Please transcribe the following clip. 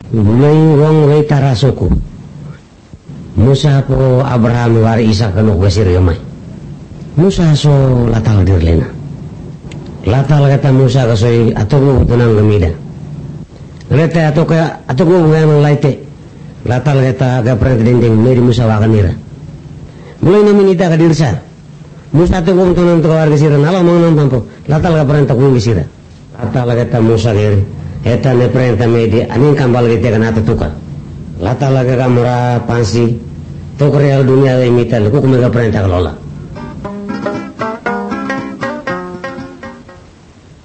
May wang way tarasuko. Musa po Abraham wari Isa kanok gasir gamay. Musa so latal dirlena. Latal kata Musa kasoy atong tunang gamida. Rete atong mo ngayon laite. Latal kata aga presidenteng Mary Musa wakanira. Mulai namin ita kadirsa. Musa atong tunang tukawar gasiran. Alam mo nang tampo. Latal ka parang takong gisira. Latal kata Musa kiri. Eta ne perintah medi aning kambal kita kanata tukal. Latal ka kamera pansi. Tok real dunia imitan. Kuk mega perintah kelola.